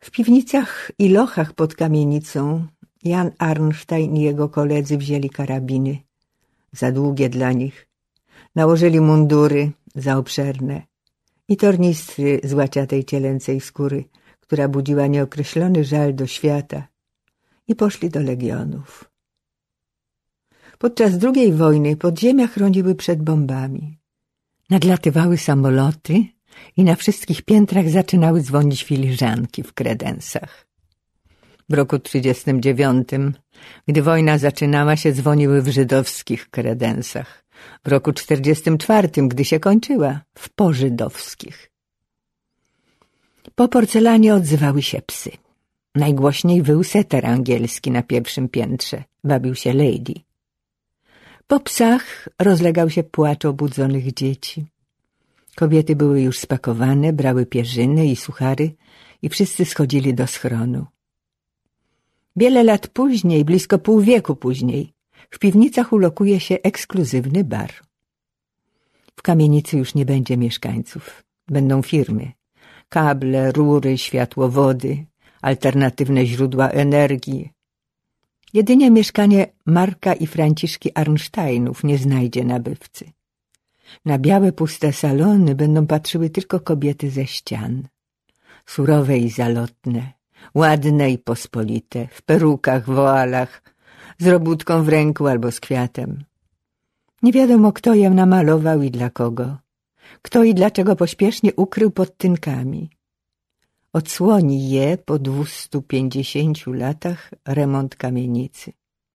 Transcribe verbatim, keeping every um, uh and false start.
W piwnicach i lochach pod kamienicą Jan Arnstein i jego koledzy wzięli karabiny, za długie dla nich, nałożyli mundury, za obszerne, i tornistry z łaciatej cielęcej skóry, która budziła nieokreślony żal do świata, i poszli do legionów. Podczas drugiej wojny podziemia chroniły przed bombami. Nadlatywały samoloty i na wszystkich piętrach zaczynały dzwonić filiżanki w kredensach. W roku trzydziestym dziewiątym, gdy wojna zaczynała się, dzwoniły w żydowskich kredensach. W roku czterdziestym czwartym, gdy się kończyła, w pożydowskich. Po porcelanie odzywały się psy. Najgłośniej wył seter angielski na pierwszym piętrze. Bawił się Lady. Po psach rozlegał się płacz obudzonych dzieci. Kobiety były już spakowane, brały pierzyny i suchary i wszyscy schodzili do schronu. Wiele lat później, blisko pół wieku później, w piwnicach ulokuje się ekskluzywny bar. W kamienicy już nie będzie mieszkańców. Będą firmy. Kable, rury, światłowody, alternatywne źródła energii. Jedynie mieszkanie Marka i Franciszki Arnsteinów nie znajdzie nabywcy. Na białe, puste salony będą patrzyły tylko kobiety ze ścian. Surowe i zalotne, ładne i pospolite, w perukach, woalach, z robótką w ręku albo z kwiatem. Nie wiadomo, kto je namalował i dla kogo. Kto i dlaczego pośpiesznie ukrył pod tynkami. Odsłoni je po dwustu pięćdziesięciu latach remont kamienicy.